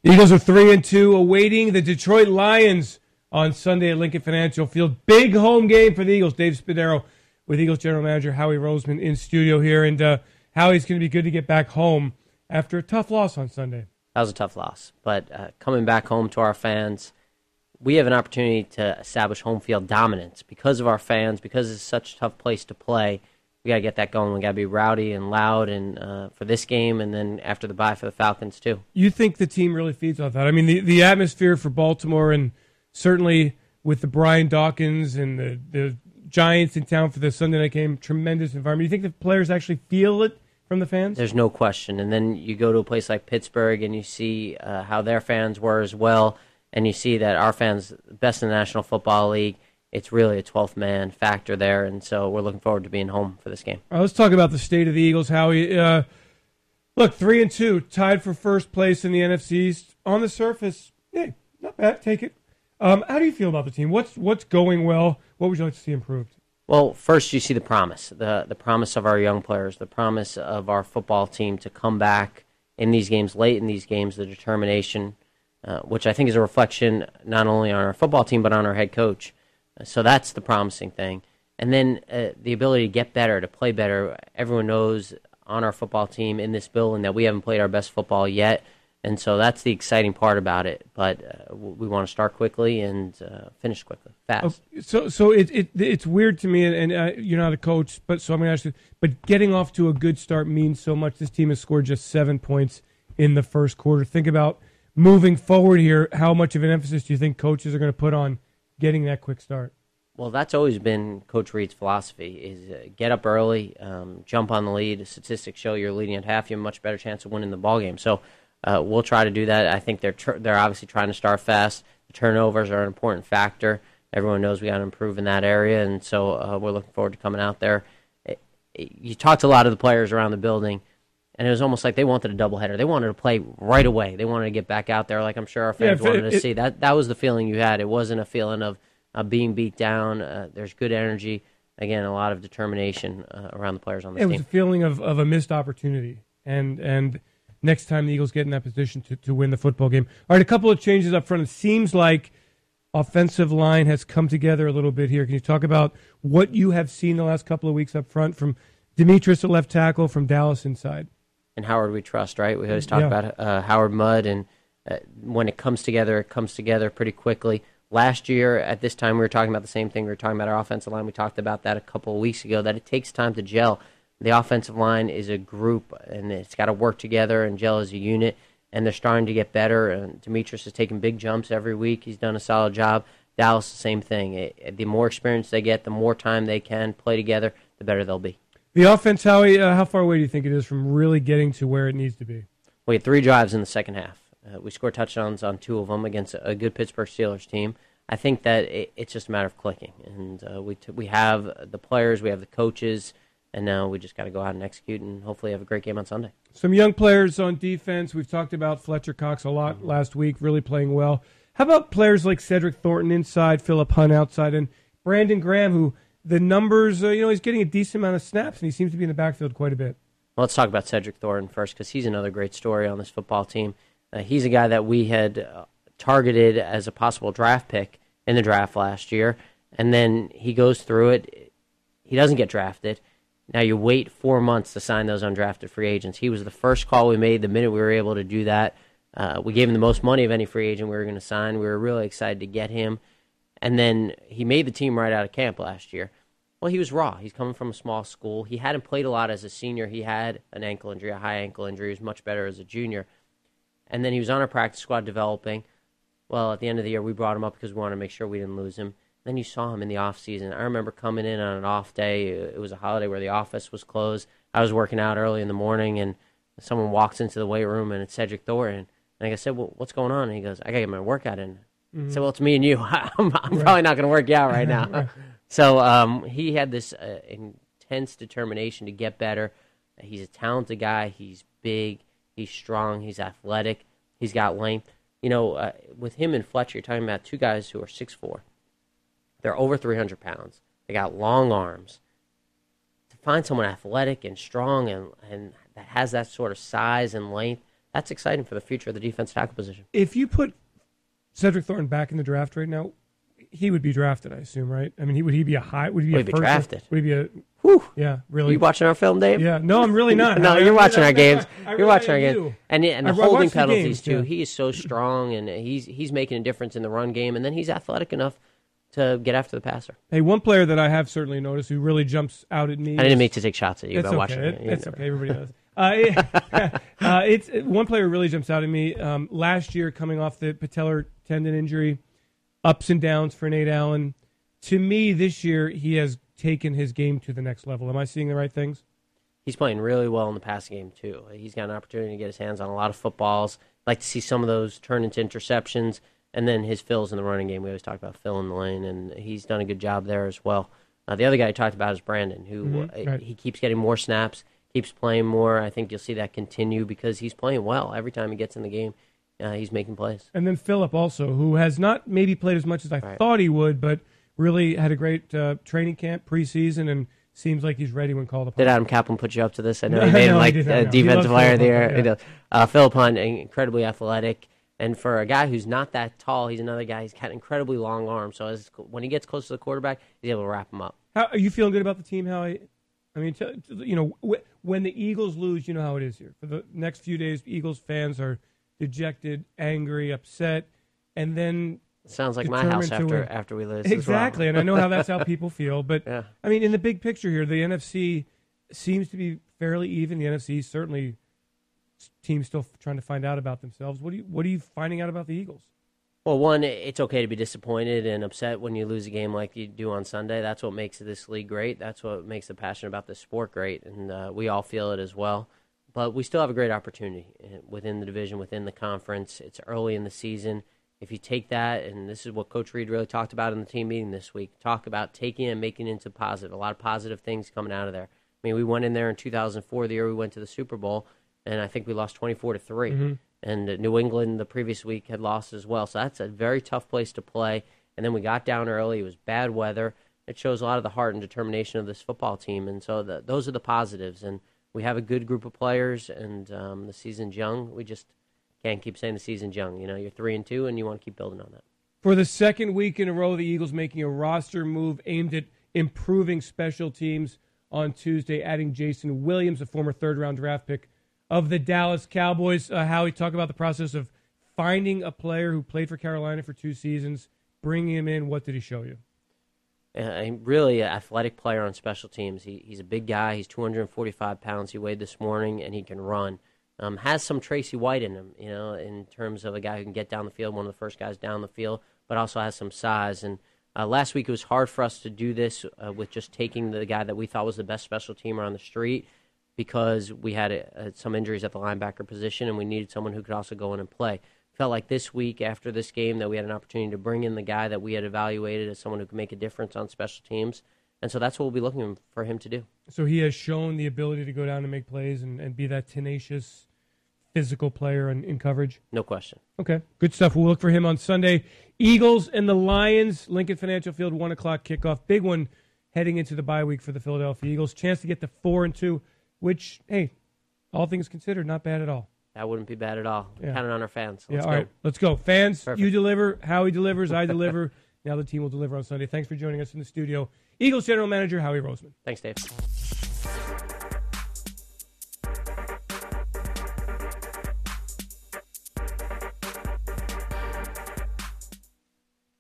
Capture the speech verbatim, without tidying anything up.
Eagles are three and two, awaiting the Detroit Lions on Sunday at Lincoln Financial Field. Big home game for the Eagles. Dave Spadaro with Eagles General Manager Howie Roseman in studio here. And uh, Howie's going to be good to get back home after a tough loss on Sunday. That was a tough loss. But uh, coming back home to our fans, we have an opportunity to establish home field dominance. Because of our fans, because it's such a tough place to play, we got to get that going. We got to be rowdy and loud and uh, for this game and then after the bye for the Falcons too. You think the team really feeds off that? I mean, the, the atmosphere for Baltimore and certainly with the Brian Dawkins and the, the Giants in town for the Sunday night game, tremendous environment. You think the players actually feel it from the fans? There's no question. And then you go to a place like Pittsburgh and you see uh, how their fans were as well, and you see that our fans, best in the National Football League, it's really a twelfth man factor there, and so we're looking forward to being home for this game. All right, let's talk about the state of the Eagles, Howie. Uh, look, three and two, tied for first place in the N F C East. On the surface, hey, not bad. Take it. Um, how do you feel about the team? What's what's going well? What would you like to see improved? Well, first you see the promise, the the promise of our young players, the promise of our football team to come back in these games, late in these games, the determination, uh, which I think is a reflection not only on our football team but on our head coach. So that's the promising thing. And then uh, the ability to get better, to play better. Everyone knows on our football team in this building that we haven't played our best football yet. And so that's the exciting part about it. But uh, we want to start quickly and uh, finish quickly, fast. Oh, so so it, it it's weird to me, and uh, you're not a coach, but so I'm going to ask you, but getting off to a good start means so much. This team has scored just seven points in the first quarter. Think about moving forward here. How much of an emphasis do you think coaches are going to put on getting that quick start? Well, that's always been Coach Reid's philosophy, is uh, get up early, um, jump on the lead. Statistics show you're leading at half, you have a much better chance of winning the ballgame. So uh, we'll try to do that. I think they're tr- they're obviously trying to start fast. The turnovers are an important factor. Everyone knows we got to improve in that area, and so uh, we're looking forward to coming out there. It, it, you talked to a lot of the players around the building, and it was almost like they wanted a doubleheader. They wanted to play right away. They wanted to get back out there, like I'm sure our fans yeah, wanted it, to it, see. That that was the feeling you had. It wasn't a feeling of uh, being beat down. Uh, there's good energy. Again, a lot of determination uh, around the players on this it team. It was a feeling of, of a missed opportunity, and and next time the Eagles get in that position to, to win the football game. All right, a couple of changes up front. It seems like offensive line has come together a little bit here. Can you talk about what you have seen the last couple of weeks up front from Demetrius at left tackle, from Dallas inside? And Howard we trust, right? We always talk yeah. about uh, Howard Mudd, and uh, when it comes together, it comes together pretty quickly. Last year, at this time, we were talking about the same thing. We were talking about our offensive line. We talked about that a couple of weeks ago, that it takes time to gel. The offensive line is a group, and it's got to work together and gel as a unit, and they're starting to get better. And Demetrius is taking big jumps every week. He's done a solid job. Dallas, the same thing. It, the more experience they get, the more time they can play together, the better they'll be. The offense, Howie, uh, how far away do you think it is from really getting to where it needs to be? We had three drives in the second half. Uh, we scored touchdowns on two of them against a good Pittsburgh Steelers team. I think that it, it's just a matter of clicking. And uh, we t- we have the players, we have the coaches, and now we just got to go out and execute and hopefully have a great game on Sunday. Some young players on defense. We've talked about Fletcher Cox a lot mm-hmm. last week, really playing well. How about players like Cedric Thornton inside, Philip Hunt outside, and Brandon Graham, who the numbers, uh, you know, he's getting a decent amount of snaps, and he seems to be in the backfield quite a bit. Well, let's talk about Cedric Thornton first, because he's another great story on this football team. Uh, he's a guy that we had uh, targeted as a possible draft pick in the draft last year, and then he goes through it. He doesn't get drafted. Now you wait four months to sign those undrafted free agents. He was the first call we made the minute we were able to do that. Uh, we gave him the most money of any free agent we were going to sign. We were really excited to get him. And then he made the team right out of camp last year. Well, he was raw. He's coming from a small school. He hadn't played a lot as a senior. He had an ankle injury, a high ankle injury. He was much better as a junior. And then he was on our practice squad developing. Well, at the end of the year, we brought him up because we wanted to make sure we didn't lose him. Then you saw him in the off season. I remember coming in on an off day. It was a holiday where the office was closed. I was working out early in the morning, and someone walks into the weight room, and it's Cedric Thornton. And I said, well, what's going on? And he goes, I got to get my workout in. Mm-hmm. I said, well, it's me and you. I'm, I'm right. probably not going to work you out right now. right. So um, he had this uh, intense determination to get better. He's a talented guy. He's big. He's strong. He's athletic. He's got length. You know, uh, with him and Fletcher, you're talking about two guys who are six foot four. They're over three hundred pounds. They got long arms. To find someone athletic and strong and, and that has that sort of size and length, that's exciting for the future of the defense tackle position. If you put Cedric Thornton back in the draft right now, he would be drafted, I assume, right? I mean, he, would he be a high? Would he be would a he be first, drafted? Would he be a? Whew. Yeah, really. Are you watching our film, Dave? Yeah, no, I'm really not. no, I, you're I, watching I, our games. I, I, you're really watching our do. games, and and the I, holding I the penalties games, too. Yeah. He is so strong, and he's he's making a difference in the run game, and then he's athletic enough to get after the passer. Hey, one player that I have certainly noticed who really jumps out at me. I didn't is, mean to take shots at you it's about okay. watching. It, it. it's okay. Everybody does. Uh, it, uh, it's one player really jumps out at me. Um, last year, coming off the patellar tendon injury, ups and downs for Nate Allen. To me, this year he has taken his game to the next level. Am I seeing the right things? He's playing really well in the passing game too. He's got an opportunity to get his hands on a lot of footballs. I'd like to see some of those turn into interceptions, and then his fills in the running game. We always talk about Phil in the lane, and he's done a good job there as well. Uh, the other guy I talked about is Brandon, who mm-hmm, uh, right. he keeps getting more snaps. Keeps playing more. I think you'll see that continue because he's playing well. Every time he gets in the game, uh, he's making plays. And then Phillip also, who has not maybe played as much as I right. thought he would, but really had a great uh, training camp preseason and seems like he's ready when called upon. Did Adam Kaplan put you up to this? I know No, he made no, him like he uh, did defensive player of the Phillip year. Hunt, yeah. Uh, Phillip Hunt, incredibly athletic. And for a guy who's not that tall, he's another guy. He's got incredibly long arms. So as, when he gets close to the quarterback, he's able to wrap him up. How are you feeling good about the team, Howie? I mean, t- you know, w- when the Eagles lose, you know how it is here. For the next few days, Eagles fans are dejected, angry, upset, and then sounds like my house after win. after we lose. Exactly, as well. and I know how that's how people feel. But yeah. I mean, in the big picture here, the N F C seems to be fairly even. The N F C certainly teams still trying to find out about themselves. What do you What are you finding out about the Eagles? Well, one, it's okay to be disappointed and upset when you lose a game like you do on Sunday. That's what makes this league great. That's what makes the passion about this sport great, and uh, we all feel it as well. But we still have a great opportunity within the division, within the conference. It's early in the season. If you take that, and this is what Coach Reed really talked about in the team meeting this week, talk about taking it and making it into positive. A lot of positive things coming out of there. I mean, we went in there in two thousand four, the year we went to the Super Bowl, and I think we lost twenty-four to three. Mm-hmm. And New England the previous week had lost as well. So that's a very tough place to play. And then we got down early. It was bad weather. It shows a lot of the heart and determination of this football team. And so the, those are the positives. And we have a good group of players, and um, the season's young. We just can't keep saying the season's young. You know, you're three and two, and you want to keep building on that. For the second week in a row, the Eagles making a roster move aimed at improving special teams on Tuesday, adding Jason Williams, a former third-round draft pick of the Dallas Cowboys. Uh, Howie, talk about the process of finding a player who played for Carolina for two seasons, bringing him in. What did he show you? Uh, really an athletic player on special teams. He, he's a big guy. He's two hundred forty-five pounds. He weighed this morning, and he can run. Um, has some Tracy White in him, you know, in terms of a guy who can get down the field, one of the first guys down the field, but also has some size. And uh, last week it was hard for us to do this uh, with just taking the guy that we thought was the best special teamer on the street, because we had uh, some injuries at the linebacker position, and we needed someone who could also go in and play. Felt like this week, after this game, that we had an opportunity to bring in the guy that we had evaluated as someone who could make a difference on special teams, and so that's what we'll be looking for him to do. So he has shown the ability to go down and make plays and, and be that tenacious, physical player in, in coverage? No question. Okay, good stuff. We'll look for him on Sunday. Eagles and the Lions, Lincoln Financial Field, one o'clock kickoff. Big one heading into the bye week for the Philadelphia Eagles. Chance to get to four and two. Which, hey, all things considered, not bad at all. That wouldn't be bad at all. Yeah. Counting on our fans. Let's yeah, all go. right, let's go. Fans, Perfect. You deliver. Howie delivers. I deliver. Now the team will deliver on Sunday. Thanks for joining us in the studio. Eagles General Manager Howie Roseman. Thanks, Dave.